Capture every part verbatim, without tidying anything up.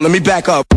Let me back up.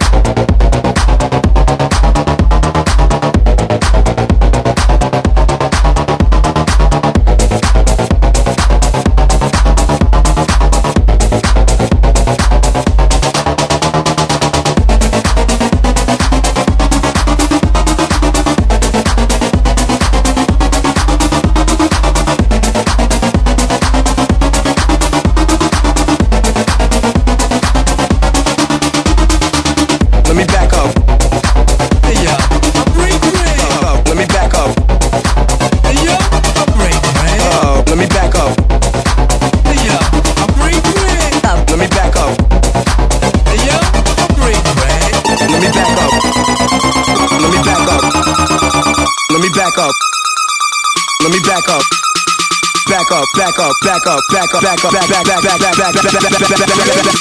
Let me back up. Back up, back up, back up, back up, back up, back back back back back back back back back back back back.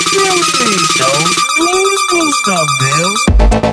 Stop, Bill.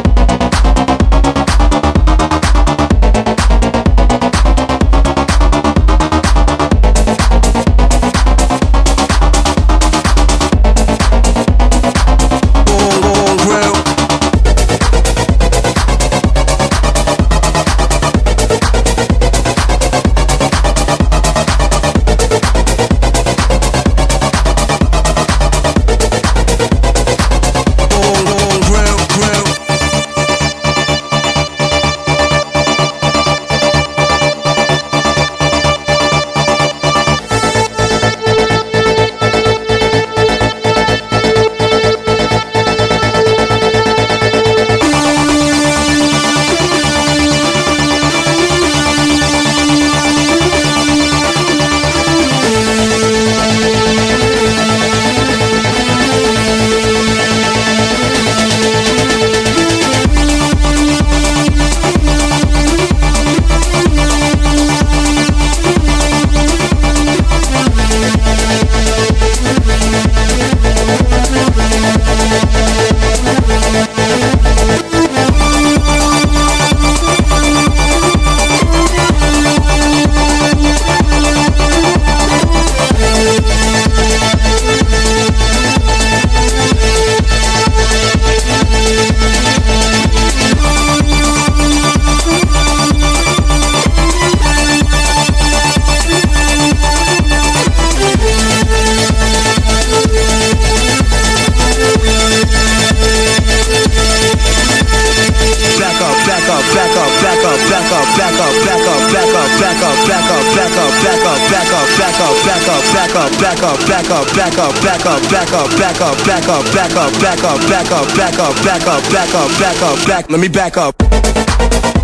Back up, back up, back up, back up, back up, back up, back up, back up, back up, back up, back up, back up, back up, back up, back up, back. Let me back up.